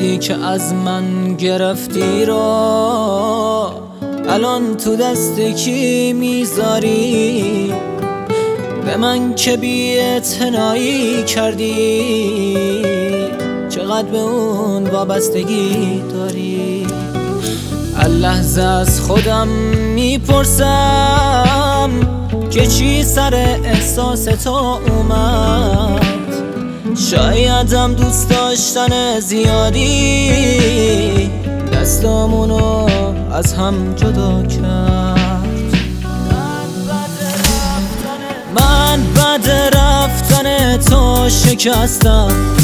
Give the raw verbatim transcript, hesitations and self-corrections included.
چیزی که از من گرفتی را الان تو دست کی میذاری؟ به من که بی‌اعتنایی کردی، چقدر به اون وابستگی داری؟ اللحظه از خودم میپرسم که چی سر احساس تو اومد. شایدم دوست داشتن زیادی دستامونو از هم جدا کرد. من بعد رفتن تو شکستم،